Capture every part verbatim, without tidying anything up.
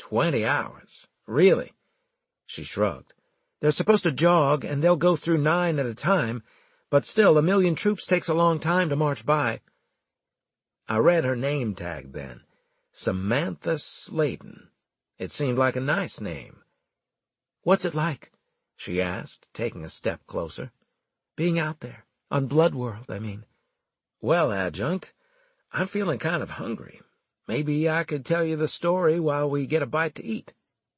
Twenty hours? Really? She shrugged. They're supposed to jog, and they'll go through nine at a time, but still, a million troops takes a long time to march by. I read her name tag then. Samantha Sladen. It seemed like a nice name. What's it like? She asked, taking a step closer. Being out there, on Blood World, I mean. Well, Adjunct, I'm feeling kind of hungry. Maybe I could tell you the story while we get a bite to eat.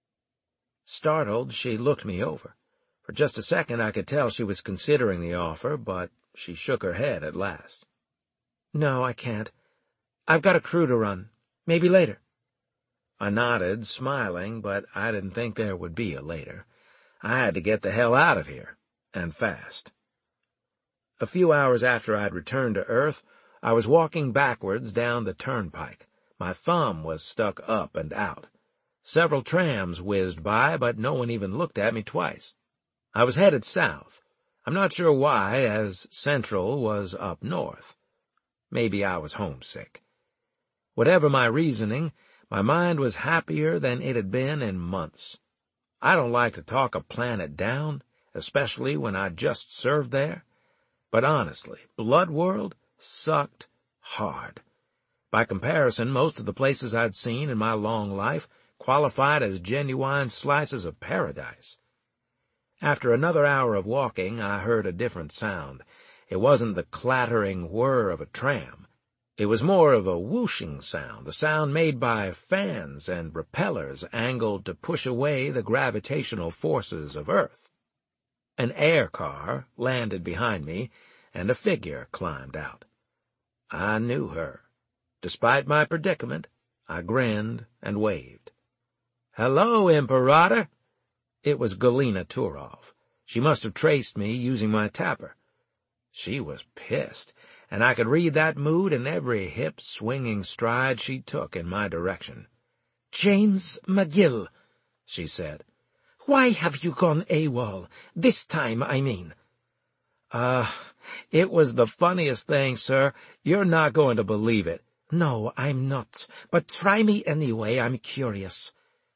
Startled, she looked me over. For just a second I could tell she was considering the offer, but she shook her head at last. No, I can't. I've got a crew to run. Maybe later. I nodded, smiling, but I didn't think there would be a later. I had to get the hell out of here, and fast. A few hours after I'd returned to Earth, I was walking backwards down the turnpike. My thumb was stuck up and out. Several trams whizzed by, but no one even looked at me twice. I was headed south. I'm not sure why, as Central was up north. Maybe I was homesick. Whatever my reasoning, my mind was happier than it had been in months. I don't like to talk a planet down, especially when I'd just served there. But honestly, Blood World sucked hard. By comparison, most of the places I'd seen in my long life qualified as genuine slices of paradise. After another hour of walking, I heard a different sound. It wasn't the clattering whir of a tram. It was more of a whooshing sound, the sound made by fans and propellers angled to push away the gravitational forces of Earth. An air car landed behind me, and a figure climbed out. I knew her. Despite my predicament, I grinned and waved. "Hello, Imperator!" It was Galina Turov. She must have traced me using my tapper. She was pissed, and I could read that mood in every hip, swinging stride she took in my direction. "James McGill," she said. "Why have you gone AWOL? This time, I mean." Uh, it was the funniest thing, sir. You're not going to believe it. "No, I'm not. But try me anyway. I'm curious."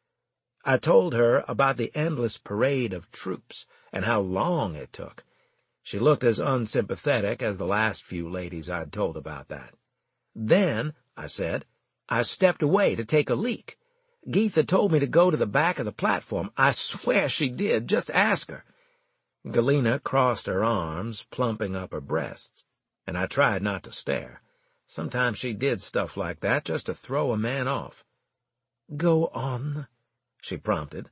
I told her about the endless parade of troops and how long it took. She looked as unsympathetic as the last few ladies I'd told about that. "Then," I said, "I stepped away to take a leak. Geetha told me to go to the back of the platform. I swear she did. Just ask her." Galina crossed her arms, plumping up her breasts, and I tried not to stare. Sometimes she did stuff like that just to throw a man off. "Go on," she prompted.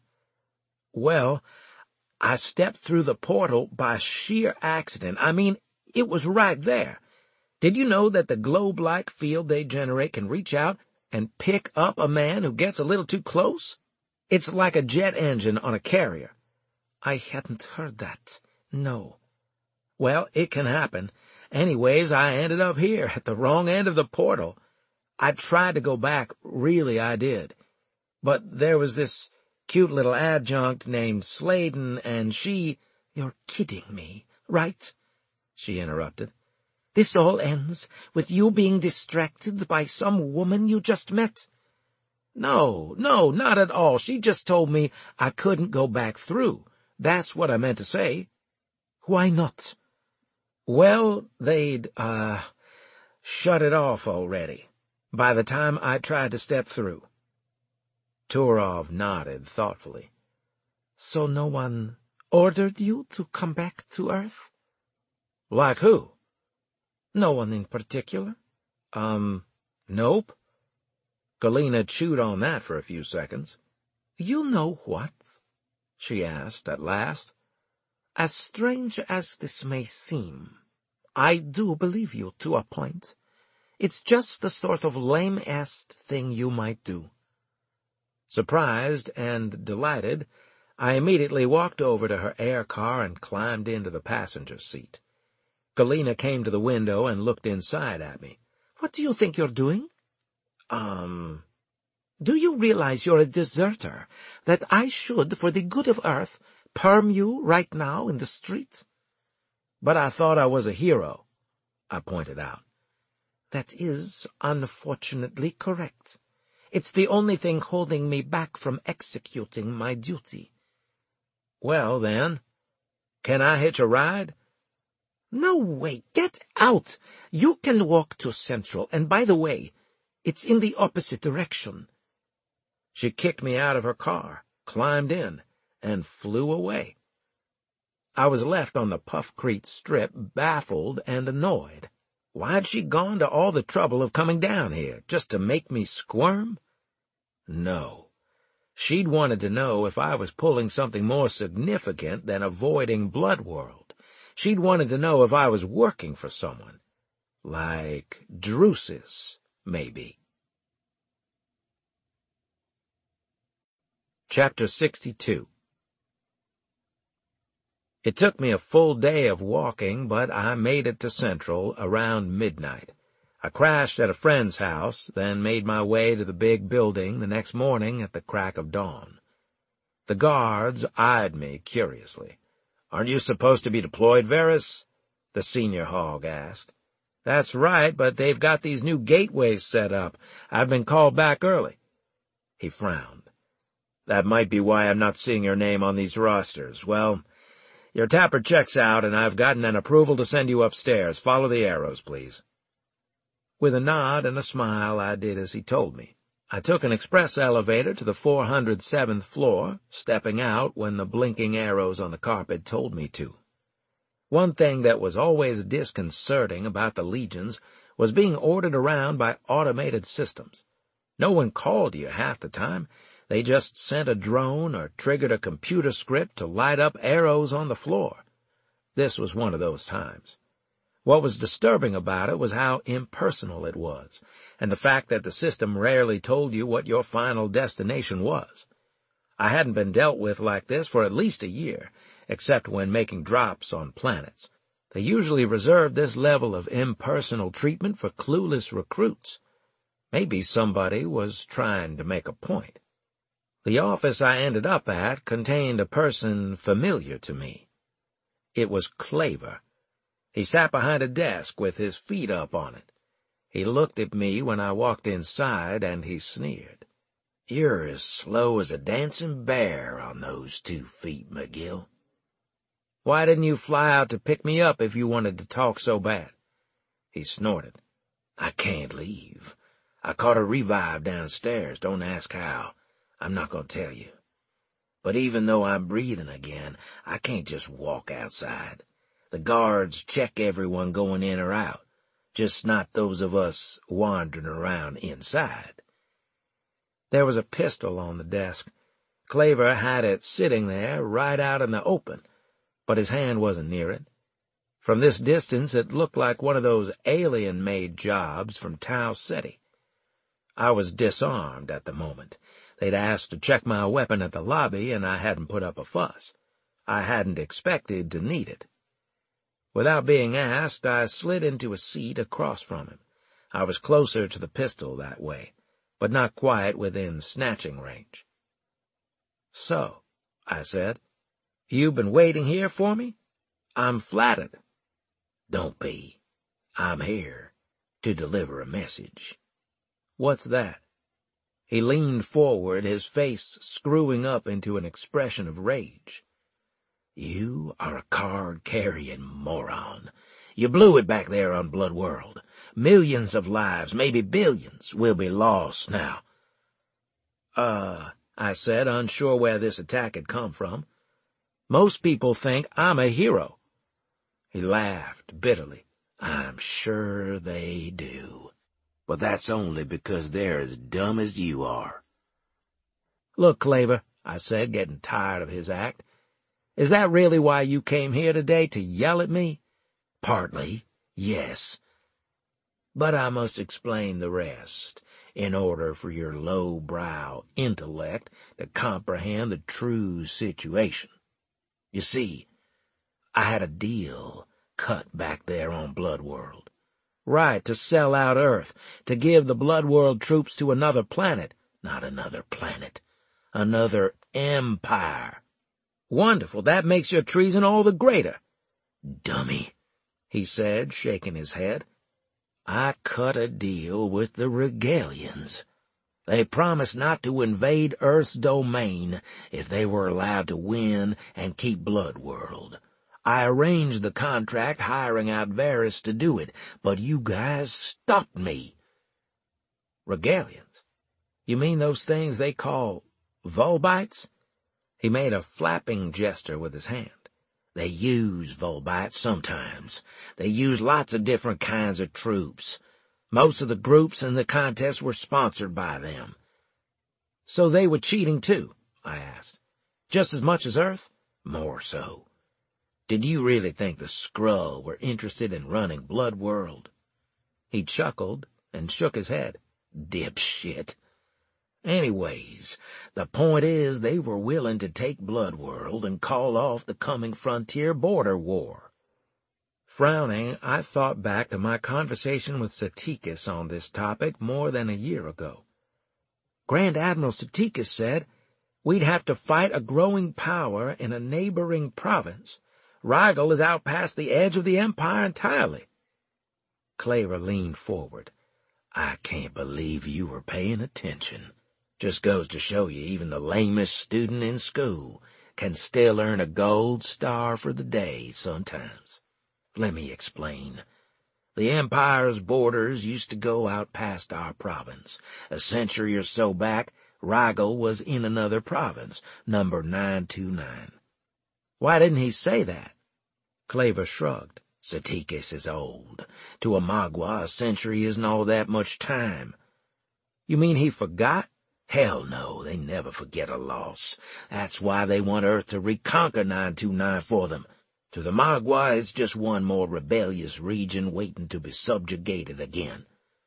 "Well, I stepped through the portal by sheer accident. I mean, it was right there. Did you know that the globe-like field they generate can reach out and pick up a man who gets a little too close? It's like a jet engine on a carrier." "I hadn't heard that. No." "Well, it can happen. Anyways, I ended up here, at the wrong end of the portal. I tried to go back, really I did. But there was this cute little adjunct named Sladen, and she—" "You're kidding me, right?" she interrupted. "This all ends with you being distracted by some woman you just met?" "No, no, not at all. She just told me I couldn't go back through. That's what I meant to say." "Why not?" "Well, they'd, uh, shut it off already, by the time I tried to step through." Turov nodded thoughtfully. "So no one ordered you to come back to Earth?" "Like who?" "No one in particular." Um, nope." Galina chewed on that for a few seconds. "You know what?" she asked at last. "As strange as this may seem, I do believe you to a point. It's just the sort of lame-ass thing you might do." Surprised and delighted, I immediately walked over to her air car and climbed into the passenger seat. Galina came to the window and looked inside at me. "What do you think you're doing?" Um... "Do you realize you're a deserter, that I should, for the good of Earth, perm you right now in the street?" "But I thought I was a hero," I pointed out. "That is unfortunately correct. It's the only thing holding me back from executing my duty." "Well, then, can I hitch a ride?" "No way. Get out. You can walk to Central, and by the way, it's in the opposite direction." She kicked me out of her car, climbed in, and flew away. I was left on the Puffcrete Strip, baffled and annoyed. Why'd she gone to all the trouble of coming down here, just to make me squirm? No. She'd wanted to know if I was pulling something more significant than avoiding Bloodworld. She'd wanted to know if I was working for someone. Like Drusus, maybe. Chapter sixty-two. It took me a full day of walking, but I made it to Central around midnight. I crashed at a friend's house, then made my way to the big building the next morning at the crack of dawn. The guards eyed me curiously. "Aren't you supposed to be deployed, Varys?" the senior hog asked. "That's right, but they've got these new gateways set up. I've been called back early." He frowned. "That might be why I'm not seeing your name on these rosters. Well, your tapper checks out, and I've gotten an approval to send you upstairs. Follow the arrows, please." With a nod and a smile, I did as he told me. I took an express elevator to the four hundred seventh floor, stepping out when the blinking arrows on the carpet told me to. One thing that was always disconcerting about the Legions was being ordered around by automated systems. No one called you half the time. They just sent a drone or triggered a computer script to light up arrows on the floor. This was one of those times. What was disturbing about it was how impersonal it was, and the fact that the system rarely told you what your final destination was. I hadn't been dealt with like this for at least a year, except when making drops on planets. They usually reserved this level of impersonal treatment for clueless recruits. Maybe somebody was trying to make a point. The office I ended up at contained a person familiar to me. It was Claver. He sat behind a desk with his feet up on it. He looked at me when I walked inside, and he sneered. "You're as slow as a dancing bear on those two feet, McGill." "Why didn't you fly out to pick me up if you wanted to talk so bad?" He snorted. "I can't leave. I caught a revive downstairs. Don't ask how. I'm not going to tell you. But even though I'm breathing again, I can't just walk outside. The guards check everyone going in or out, just not those of us wandering around inside." There was a pistol on the desk. Claver had it sitting there right out in the open, but his hand wasn't near it. From this distance it looked like one of those alien-made jobs from Tau Ceti. I was disarmed at the moment. They'd asked to check my weapon at the lobby, and I hadn't put up a fuss. I hadn't expected to need it. Without being asked, I slid into a seat across from him. I was closer to the pistol that way, but not quite within snatching range. "So," I said, "you've been waiting here for me? I'm flattered." "Don't be. I'm here to deliver a message." "What's that?" He leaned forward, his face screwing up into an expression of rage. "You are a card-carrying moron. You blew it back there on Bloodworld. Millions of lives, maybe billions, will be lost now." Uh, I said, unsure where this attack had come from. "Most people think I'm a hero." He laughed bitterly. "I'm sure they do. But that's only because they're as dumb as you are." "Look, Claver," I said, getting tired of his act, "is that really why you came here today, to yell at me?" "Partly, yes. But I must explain the rest, in order for your low-brow intellect to comprehend the true situation. You see, I had a deal cut back there on Bloodworld. Right, to sell out Earth, to give the Bloodworld troops to another planet. Not another planet. Another empire. Wonderful, that makes your treason all the greater." "Dummy," he said, shaking his head. "I cut a deal with the Regalians. They promised not to invade Earth's domain if they were allowed to win and keep Bloodworld. I arranged the contract hiring out Varys to do it, but you guys stopped me." "Regalians? You mean those things they call Volbites?" He made a flapping gesture with his hand. "They use Volbites sometimes. They use lots of different kinds of troops. Most of the groups in the contest were sponsored by them." "So they were cheating too?" I asked. "Just as much as Earth?" "More so. Did you really think the Skrull were interested in running Bloodworld?" He chuckled and shook his head. "Dipshit. Anyways, the point is they were willing to take Bloodworld and call off the coming frontier border war." Frowning, I thought back to my conversation with Satikis on this topic more than a year ago. Grand Admiral Satikis said we'd have to fight a growing power in a neighboring province. Rygel is out past the edge of the Empire entirely. Claver leaned forward. "I can't believe you were paying attention. Just goes to show you even the lamest student in school can still earn a gold star for the day sometimes. Let me explain. The Empire's borders used to go out past our province. A century or so back, Rygel was in another province, number nine two nine. Why didn't he say that? Claver shrugged. Satikis is old. To a Magua, a century isn't all that much time. You mean he forgot? Hell no, they never forget a loss. That's why they want Earth to reconquer nine two nine for them. To the Magua, it's just one more rebellious region waiting to be subjugated again.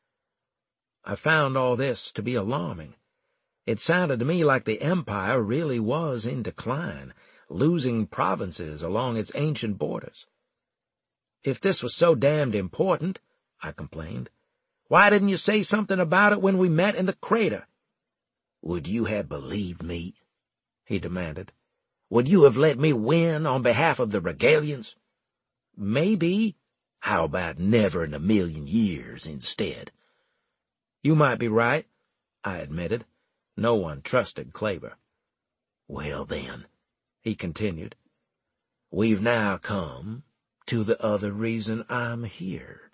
I found all this to be alarming. It sounded to me like the Empire really was in decline, losing provinces along its ancient borders. If this was so damned important, I complained, why didn't you say something about it when we met in the crater? Would you have believed me? He demanded. Would you have let me win on behalf of the Regalians? Maybe. How about never in a million years instead? You might be right, I admitted. No one trusted Claver. Well then, he continued, we've now come to the other reason I'm here.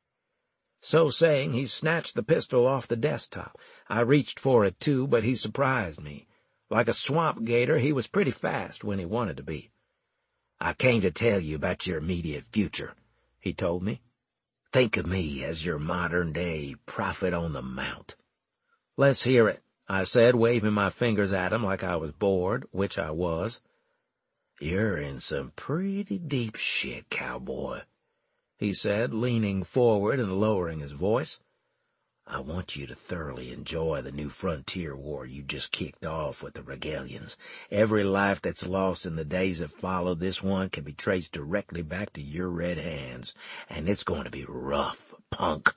So saying, he snatched the pistol off the desktop. I reached for it too, but he surprised me. Like a swamp gator, he was pretty fast when he wanted to be. I came to tell you about your immediate future, he told me. Think of me as your modern-day prophet on the mount. Let's hear it, I said, waving my fingers at him like I was bored, which I was. You're in some pretty deep shit, cowboy, he said, leaning forward and lowering his voice. I want you to thoroughly enjoy the new frontier war you just kicked off with the Regalians. Every life that's lost in the days that followed this one can be traced directly back to your red hands, and it's going to be rough, punk.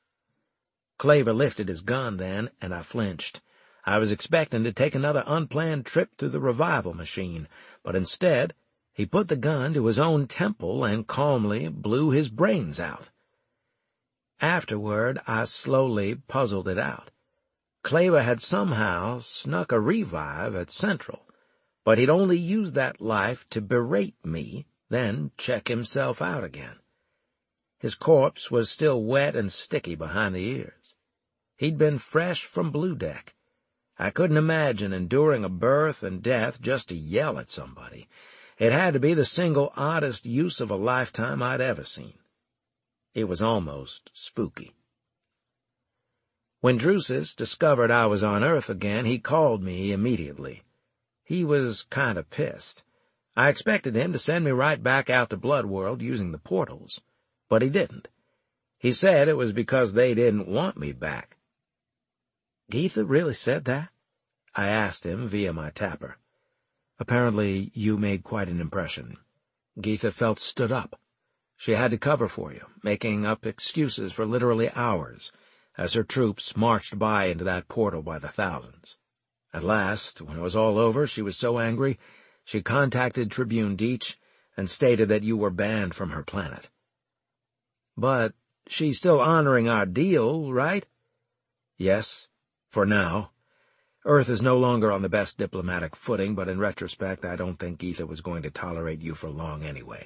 Claver lifted his gun then, and I flinched. I was expecting to take another unplanned trip through the revival machine, but instead he put the gun to his own temple and calmly blew his brains out. Afterward, I slowly puzzled it out. Claver had somehow snuck a revive at Central, but he'd only used that life to berate me, then check himself out again. His corpse was still wet and sticky behind the ears. He'd been fresh from Blue Deck. I couldn't imagine enduring a birth and death just to yell at somebody. It had to be the single oddest use of a lifetime I'd ever seen. It was almost spooky. When Drusus discovered I was on Earth again, he called me immediately. He was kind of pissed. I expected him to send me right back out to Bloodworld using the portals, but he didn't. He said it was because they didn't want me back. Geetha really said that? I asked him via my tapper. Apparently you made quite an impression. Geetha felt stood up. She had to cover for you, making up excuses for literally hours, as her troops marched by into that portal by the thousands. At last, when it was all over, she was so angry, she contacted Tribune Deitch and stated that you were banned from her planet. But she's still honoring our deal, right? Yes, For now. Earth is no longer on the best diplomatic footing, but in retrospect I don't think Geetha was going to tolerate you for long anyway.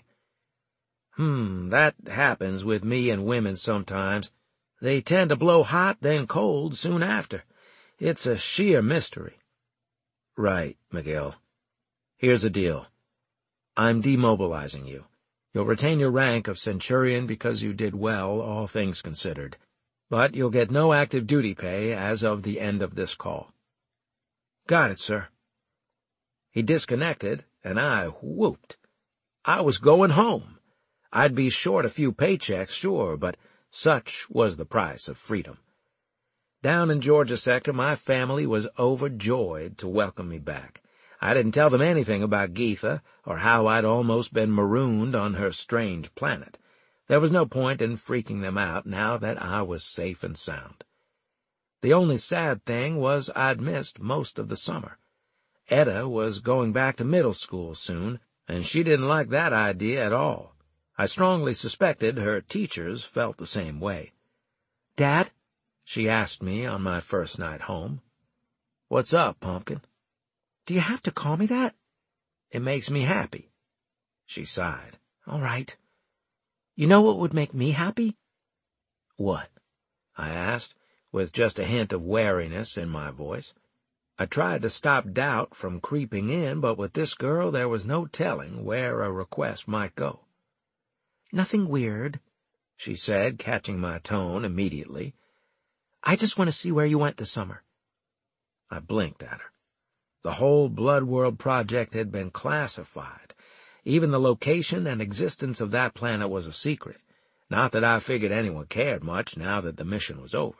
Hmm, that happens with me and women sometimes. They tend to blow hot, then cold soon after. It's a sheer mystery. Right, McGill. Here's the deal. I'm demobilizing you. You'll retain your rank of Centurion because you did well, all things considered. But you'll get no active duty pay as of the end of this call. Got it, sir. He disconnected, and I whooped. I was going home. I'd be short a few paychecks, sure, but such was the price of freedom. Down in Georgia Sector, my family was overjoyed to welcome me back. I didn't tell them anything about Geetha, or how I'd almost been marooned on her strange planet. There was no point in freaking them out now that I was safe and sound. The only sad thing was I'd missed most of the summer. Etta was going back to middle school soon, and she didn't like that idea at all. I strongly suspected her teachers felt the same way. "Dad?" she asked me on my first night home. "What's up, Pumpkin?" "Do you have to call me that?" "It makes me happy." She sighed. "All right. You know what would make me happy?" "What?" I asked, with just a hint of wariness in my voice. I tried to stop doubt from creeping in, but with this girl there was no telling where a request might go. "Nothing weird," she said, catching my tone immediately. "I just want to see where you went this summer." I blinked at her. The whole Blood World project had been classified. Even the location and existence of that planet was a secret. Not that I figured anyone cared much now that the mission was over.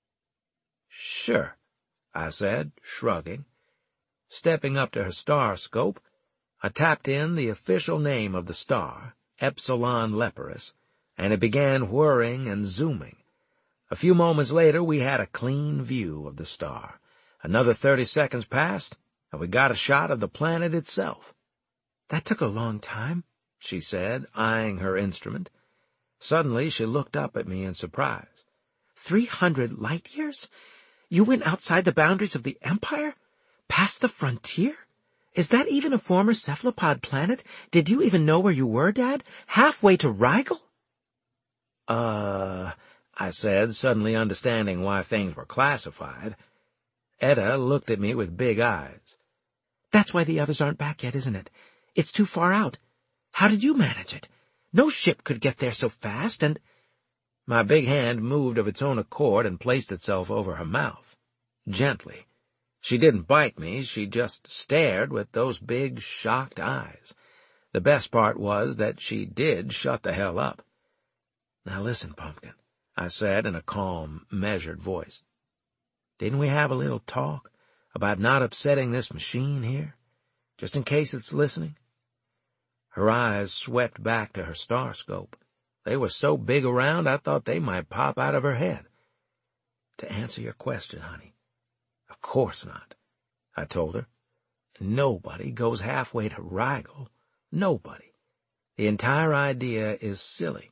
"Sure," I said, shrugging. Stepping up to her star scope, I tapped in the official name of the star, Epsilon Leporus, and it began whirring and zooming. A few moments later we had a clean view of the star. Another thirty seconds passed, and we got a shot of the planet itself. "That took a long time," she said, eyeing her instrument. Suddenly she looked up at me in surprise. Three hundred light-years? You went outside the boundaries of the Empire? Past the frontier? Is that even a former cephalopod planet? Did you even know where you were, Dad? Halfway to Rigel?" Uh, I said, suddenly understanding why things were classified. Etta looked at me with big eyes. "That's why the others aren't back yet, isn't it? It's too far out. How did you manage it? No ship could get there so fast, and—" My big hand moved of its own accord and placed itself over her mouth. Gently. She didn't bite me, she just stared with those big, shocked eyes. The best part was that she did shut the hell up. "Now listen, Pumpkin," I said in a calm, measured voice. "Didn't we have a little talk about not upsetting this machine here, just in case it's listening?" Her eyes swept back to her star scope. They were so big around I thought they might pop out of her head. "To answer your question, honey, of course not," I told her. "Nobody goes halfway to Rigel. Nobody. The entire idea is silly."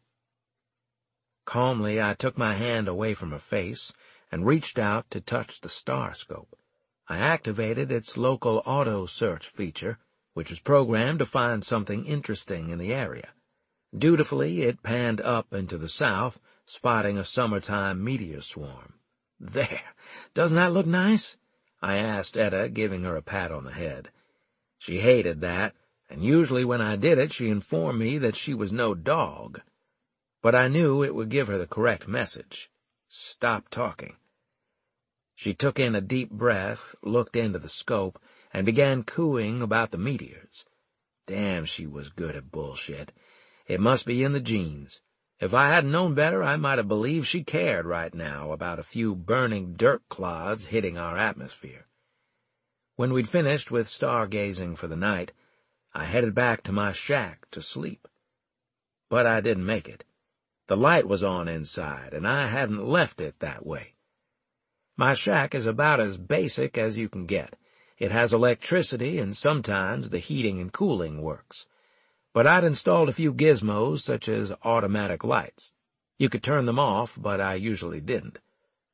Calmly, I took my hand away from her face and reached out to touch the star scope. I activated its local auto-search feature, which was programmed to find something interesting in the area. Dutifully, it panned up into the south, spotting a summertime meteor swarm. "There! Doesn't that look nice?" I asked Etta, giving her a pat on the head. She hated that, and usually when I did it she informed me that she was no dog. But I knew it would give her the correct message. Stop talking. She took in a deep breath, looked into the scope, and began cooing about the meteors. Damn, she was good at bullshit. It must be in the genes. If I hadn't known better, I might have believed she cared right now about a few burning dirt clods hitting our atmosphere. When we'd finished with stargazing for the night, I headed back to my shack to sleep. But I didn't make it. The light was on inside, and I hadn't left it that way. My shack is about as basic as you can get. It has electricity, and sometimes the heating and cooling works. But I'd installed a few gizmos, such as automatic lights. You could turn them off, but I usually didn't.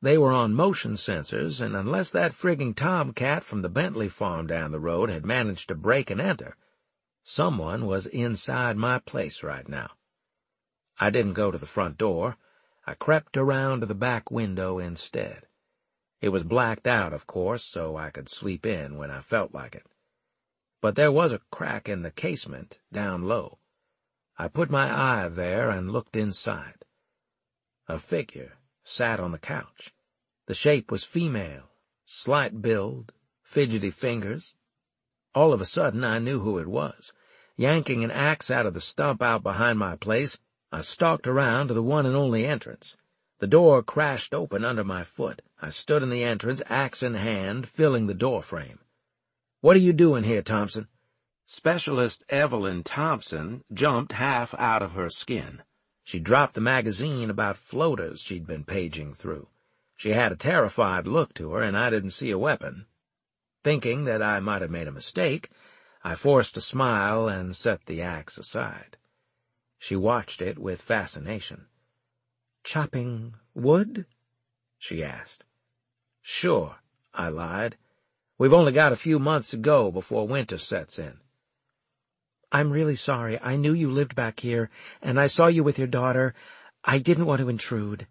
They were on motion sensors, and unless that frigging tomcat from the Bentley farm down the road had managed to break and enter, someone was inside my place right now. I didn't go to the front door. I crept around to the back window instead. It was blacked out, of course, so I could sleep in when I felt like it. But there was a crack in the casement down low. I put my eye there and looked inside. A figure sat on the couch. The shape was female, slight build, fidgety fingers. All of a sudden I knew who it was. Yanking an axe out of the stump out behind my place, I stalked around to the one and only entrance. The door crashed open under my foot. I stood in the entrance, axe in hand, filling the doorframe. "What are you doing here, Thompson?" Specialist Evelyn Thompson jumped half out of her skin. She dropped the magazine about floaters she'd been paging through. She had a terrified look to her, and I didn't see a weapon. Thinking that I might have made a mistake, I forced a smile and set the axe aside. She watched it with fascination. "Chopping wood?" she asked. "Sure," I lied. "We've only got a few months to go before winter sets in." "I'm really sorry. I knew you lived back here, and I saw you with your daughter. I didn't want to intrude."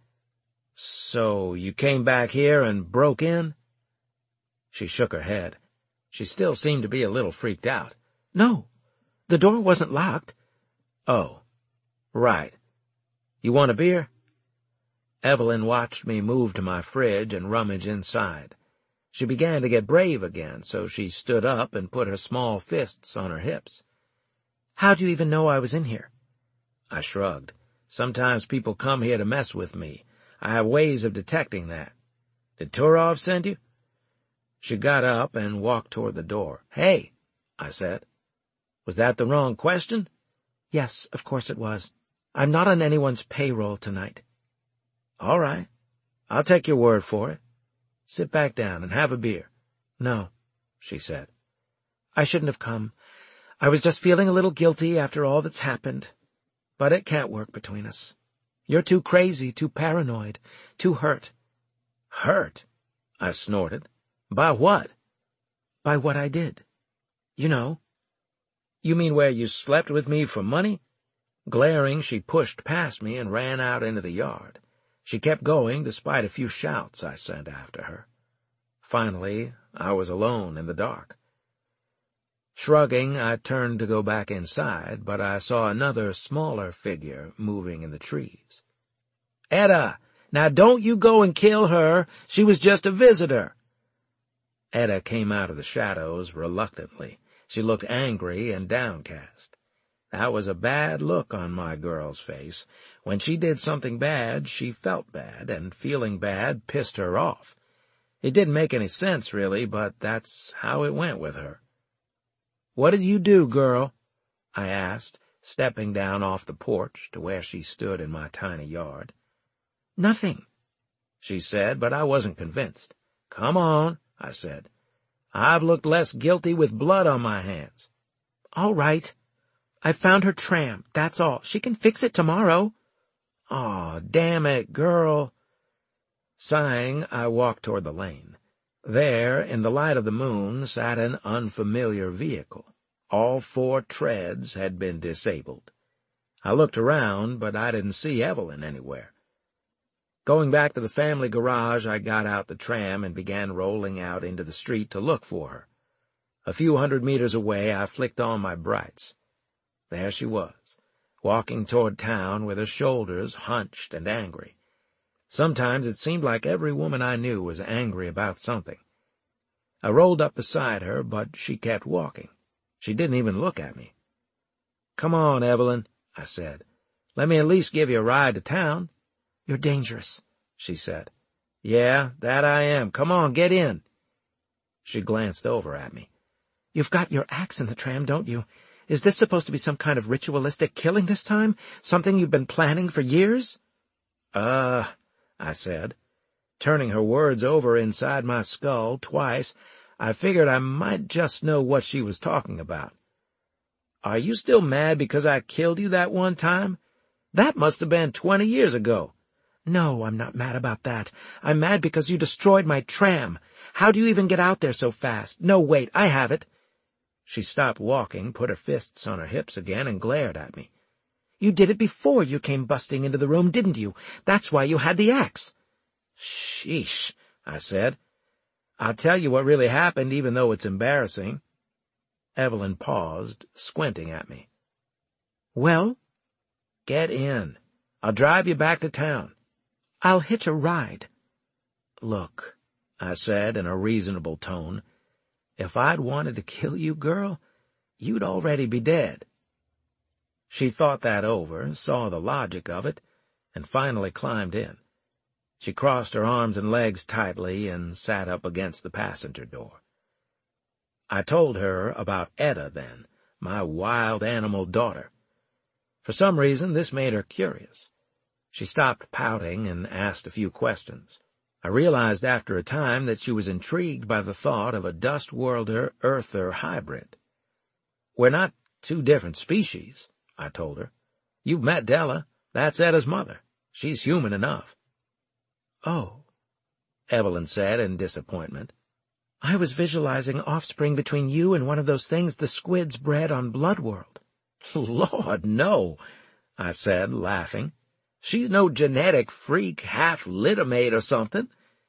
"So you came back here and broke in?" She shook her head. She still seemed to be a little freaked out. "No, the door wasn't locked." "Oh, right. You want a beer?" Evelyn watched me move to my fridge and rummage inside. She began to get brave again, so she stood up and put her small fists on her hips. "How do you even know I was in here?" I shrugged. "Sometimes people come here to mess with me. I have ways of detecting that. Did Turov send you?" She got up and walked toward the door. "Hey," I said. "Was that the wrong question?" "Yes, of course it was. I'm not on anyone's payroll tonight." "All right. I'll take your word for it. Sit back down and have a beer." "No," she said. "I shouldn't have come. I was just feeling a little guilty after all that's happened. But it can't work between us. You're too crazy, too paranoid, too hurt." "Hurt?" I snorted. "By what?" "By what I did. You know." "You mean where you slept with me for money?" Glaring, she pushed past me and ran out into the yard. She kept going despite a few shouts I sent after her. Finally, I was alone in the dark. Shrugging, I turned to go back inside, but I saw another smaller figure moving in the trees. "Etta, now don't you go and kill her. She was just a visitor." Etta came out of the shadows reluctantly. She looked angry and downcast. That was a bad look on my girl's face. When she did something bad, she felt bad, and feeling bad pissed her off. It didn't make any sense, really, but that's how it went with her. "What did you do, girl?" I asked, stepping down off the porch to where she stood in my tiny yard. "Nothing," she said, but I wasn't convinced. "Come on," I said. "I've looked less guilty with blood on my hands." "All right. I found her tram, that's all. She can fix it tomorrow." "Aw, damn it, girl." Sighing, I walked toward the lane. There, in the light of the moon, sat an unfamiliar vehicle. All four treads had been disabled. I looked around, but I didn't see Evelyn anywhere. Going back to the family garage, I got out the tram and began rolling out into the street to look for her. A few hundred meters away, I flicked on my brights. There she was, walking toward town with her shoulders hunched and angry. Sometimes it seemed like every woman I knew was angry about something. I rolled up beside her, but she kept walking. She didn't even look at me. "Come on, Evelyn," I said. "Let me at least give you a ride to town." "You're dangerous," she said. "Yeah, that I am. Come on, get in." She glanced over at me. "You've got your axe in the tram, don't you? Is this supposed to be some kind of ritualistic killing this time? Something you've been planning for years?" Uh, I said. Turning her words over inside my skull twice, I figured I might just know what she was talking about. "Are you still mad because I killed you that one time? That must have been twenty years ago. No, I'm not mad about that. I'm mad because you destroyed my tram. How do you even get out there so fast? No, wait, I have it. She stopped walking, put her fists on her hips again, and glared at me. You did it before you came busting into the room, didn't you? That's why you had the axe. Sheesh, I said. I'll tell you what really happened, even though it's embarrassing. Evelyn paused, squinting at me. Well? Get in. I'll drive you back to town. I'll hitch a ride. Look, I said in a reasonable tone, if I'd wanted to kill you, girl, you'd already be dead. She thought that over, saw the logic of it, and finally climbed in. She crossed her arms and legs tightly and sat up against the passenger door. I told her about Etta then, my wild animal daughter. For some reason, this made her curious. She stopped pouting and asked a few questions. I realized after a time that she was intrigued by the thought of a dust-worlder-earther hybrid. We're not two different species, I told her. You've met Della. That's Etta's mother. She's human enough. Oh, Evelyn said in disappointment. I was visualizing offspring between you and one of those things the squids bred on Bloodworld. Lord, no, I said, laughing. She's no genetic freak, half-littermate or something.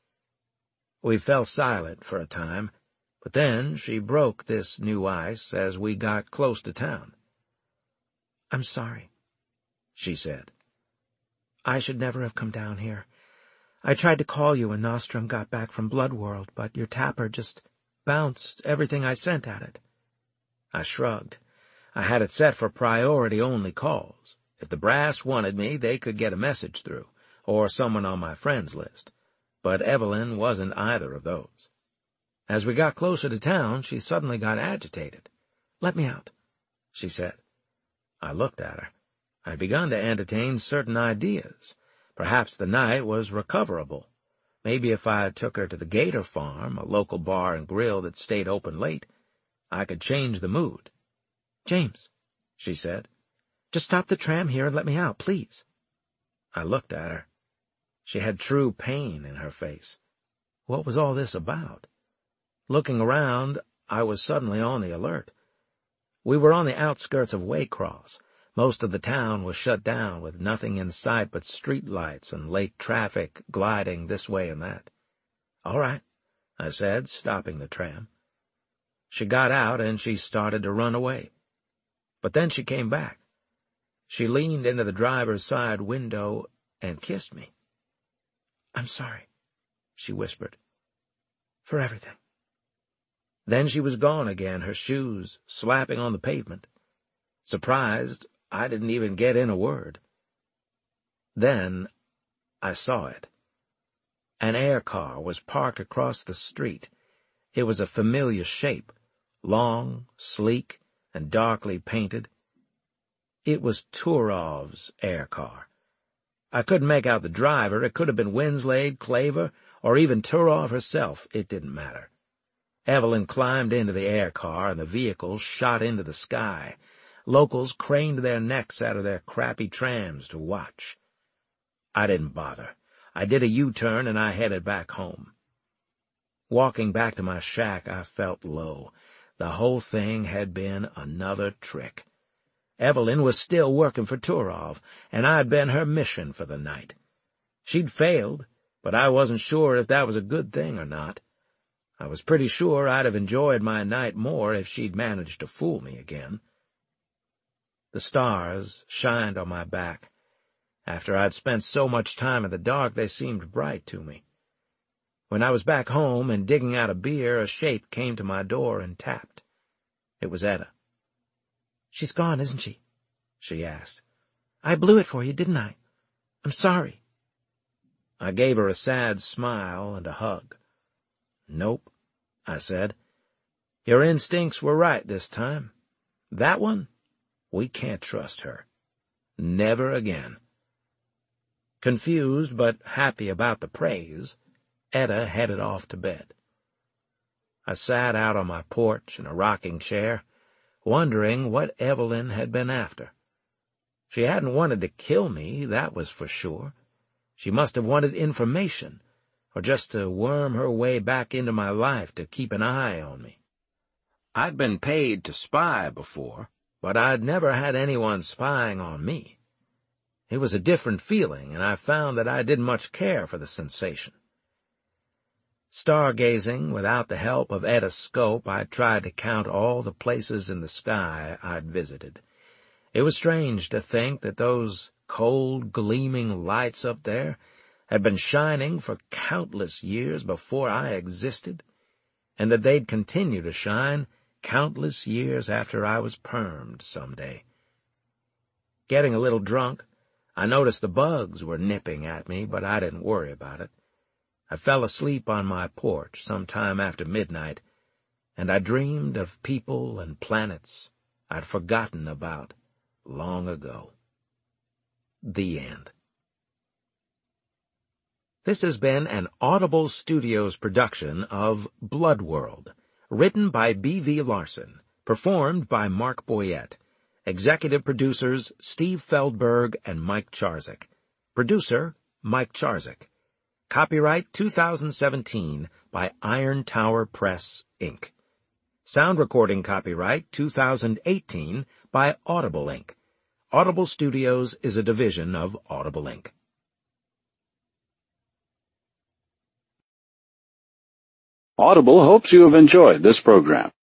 We fell silent for a time, but then she broke this new ice as we got close to town. I'm sorry, she said. I should never have come down here. I tried to call you when Nostrum got back from Bloodworld, but your tapper just bounced everything I sent at it. I shrugged. I had it set for priority-only calls. If the brass wanted me, they could get a message through, or someone on my friends list. But Evelyn wasn't either of those. As we got closer to town, she suddenly got agitated. Let me out, she said. I looked at her. I'd begun to entertain certain ideas. Perhaps the night was recoverable. Maybe if I took her to the Gator Farm, a local bar and grill that stayed open late, I could change the mood. James, she said, just stop the tram here and let me out, please. I looked at her. She had true pain in her face. What was all this about? Looking around, I was suddenly on the alert. We were on the outskirts of Waycross. Most of the town was shut down, with nothing in sight but street lights and late traffic gliding this way and that. All right, I said, stopping the tram. She got out and she started to run away. But then she came back. She leaned into the driver's side window and kissed me. I'm sorry, she whispered, for everything. Then she was gone again, her shoes slapping on the pavement. Surprised, I didn't even get in a word. Then I saw it. An air car was parked across the street. It was a familiar shape, long, sleek, and darkly painted. It was Turov's air car. I couldn't make out the driver. It could have been Winslade, Claver, or even Turov herself. It didn't matter. Evelyn climbed into the air car, and the vehicle shot into the sky. Locals craned their necks out of their crappy trams to watch. I didn't bother. I did a U-turn, and I headed back home. Walking back to my shack, I felt low. The whole thing had been another trick. Evelyn was still working for Turov, and I'd been her mission for the night. She'd failed, but I wasn't sure if that was a good thing or not. I was pretty sure I'd have enjoyed my night more if she'd managed to fool me again. The stars shined on my back. After I'd spent so much time in the dark, they seemed bright to me. When I was back home and digging out a beer, a shape came to my door and tapped. It was Etta. She's gone, isn't she? She asked. I blew it for you, didn't I? I'm sorry. I gave her a sad smile and a hug. Nope, I said. Your instincts were right this time. That one, we can't trust her. Never again. Confused but happy about the praise, Etta headed off to bed. I sat out on my porch in a rocking chair, wondering what Evelyn had been after. She hadn't wanted to kill me, that was for sure. She must have wanted information, or just to worm her way back into my life to keep an eye on me. I'd been paid to spy before, but I'd never had anyone spying on me. It was a different feeling, and I found that I didn't much care for the sensation. Stargazing without the help of Etta's scope, I tried to count all the places in the sky I'd visited. It was strange to think that those cold, gleaming lights up there had been shining for countless years before I existed, and that they'd continue to shine countless years after I was permed someday. Getting a little drunk, I noticed the bugs were nipping at me, but I didn't worry about it. I fell asleep on my porch some time after midnight, and I dreamed of people and planets I'd forgotten about long ago. The end. This has been an Audible Studios production of Blood World, written by B V Larson, performed by Mark Boyette. Executive producers Steve Feldberg and Mike Charzik. Producer Mike Charzik. Copyright two thousand seventeen by Iron Tower Press, Incorporated. Sound recording copyright two thousand eighteen by Audible, Incorporated. Audible Studios is a division of Audible, Incorporated. Audible hopes you have enjoyed this program.